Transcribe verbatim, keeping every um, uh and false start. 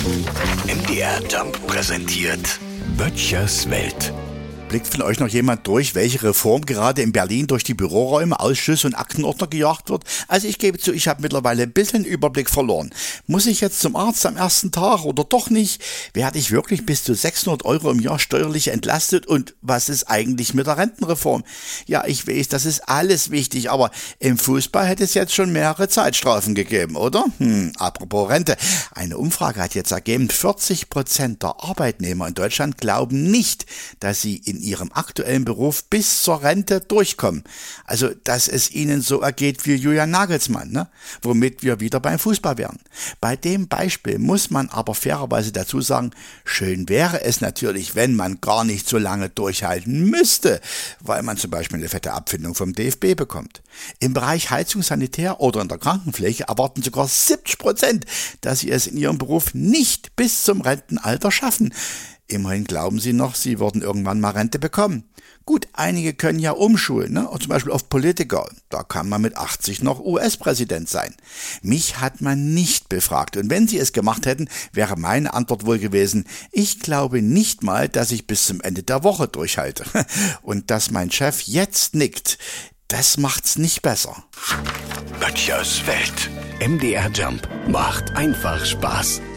M D R Jump präsentiert Böttchers Welt. Blickt von euch noch jemand durch, welche Reform gerade in Berlin durch die Büroräume, Ausschüsse und Aktenordner gejagt wird? Also ich gebe zu, ich habe mittlerweile ein bisschen Überblick verloren. Muss ich jetzt zum Arzt am ersten Tag oder doch nicht? Werde ich wirklich bis zu sechshundert Euro im Jahr steuerlich entlastet? Und was ist eigentlich mit der Rentenreform? Ja, ich weiß, das ist alles wichtig, aber im Fußball hätte es jetzt schon mehrere Zeitstrafen gegeben, oder? Hm, apropos Rente. Eine Umfrage hat jetzt ergeben, vierzig Prozent der Arbeitnehmer in Deutschland glauben nicht, dass sie in ihrem aktuellen Beruf bis zur Rente durchkommen. Also, dass es ihnen so ergeht wie Julian Nagelsmann, ne? Womit wir wieder beim Fußball wären. Bei dem Beispiel muss man aber fairerweise dazu sagen, schön wäre es natürlich, wenn man gar nicht so lange durchhalten müsste, weil man zum Beispiel eine fette Abfindung vom D F B bekommt. Im Bereich Heizung, Sanitär oder in der Krankenpflege erwarten sogar siebzig Prozent, dass sie es in ihrem Beruf nicht bis zum Rentenalter schaffen. Immerhin glauben sie noch, sie würden irgendwann mal Rente bekommen. Gut, einige können ja umschulen, ne? Zum Beispiel auf Politiker. Da kann man mit achtzig noch U S-Präsident sein. Mich hat man nicht befragt. Und wenn sie es gemacht hätten, wäre meine Antwort wohl gewesen, ich glaube nicht mal, dass ich bis zum Ende der Woche durchhalte. Und dass mein Chef jetzt nickt, das macht's nicht besser. Böttchers Welt. M D R Jump macht einfach Spaß.